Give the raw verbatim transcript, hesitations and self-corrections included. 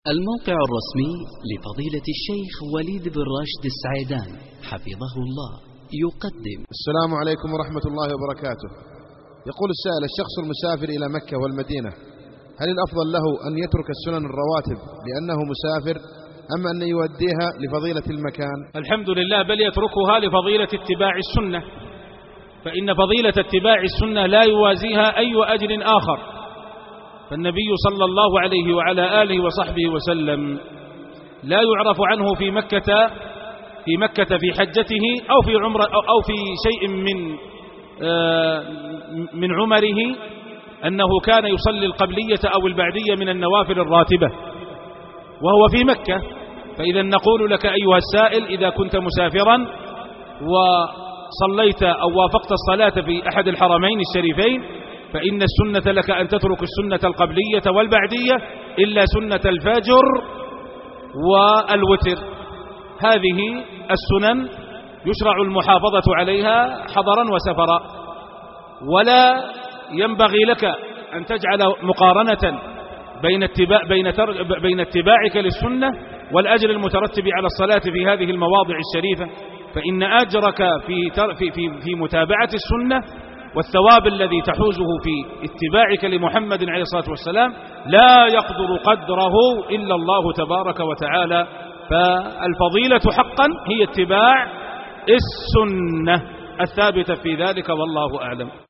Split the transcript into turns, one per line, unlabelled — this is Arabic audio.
الموقع الرسمي لفضيلة الشيخ وليد بن راشد السعيدان حفظه الله يقدم.
السلام عليكم ورحمة الله وبركاته. يقول السائل: الشخص المسافر إلى مكة والمدينة هل الأفضل له أن يترك السنن الرواتب لأنه مسافر أم أن يوديها لفضيلة المكان؟
الحمد لله، بل يتركها لفضيلة اتباع السنة، فإن فضيلة اتباع السنة لا يوازيها أي أجر آخر. فالنبي صلى الله عليه وعلى آله وصحبه وسلم لا يعرف عنه في مكة في مكة في حجته أو في عمره أو في شيء من من عمره أنه كان يصلي القبلية أو البعدية من النوافل الراتبة وهو في مكة. فإذا نقول لك أيها السائل: إذا كنت مسافرا وصليت أو وافقت الصلاة في أحد الحرمين الشريفين فإن السنة لك أن تترك السنة القبلية والبعدية إلا سنة الفجر والوتر. هذه السنن يشرع المحافظة عليها حضرا وسفرا، ولا ينبغي لك أن تجعل مقارنة بين اتباع بين بين اتباعك للسنة والأجر المترتب على الصلاة في هذه المواضع الشريفة، فإن أجرك في في في, في متابعة السنة والثواب الذي تحوزه في اتباعك لمحمد عليه الصلاة والسلام لا يقدر قدره إلا الله تبارك وتعالى. فالفضيلة حقا هي اتباع السنة الثابتة في ذلك، والله أعلم.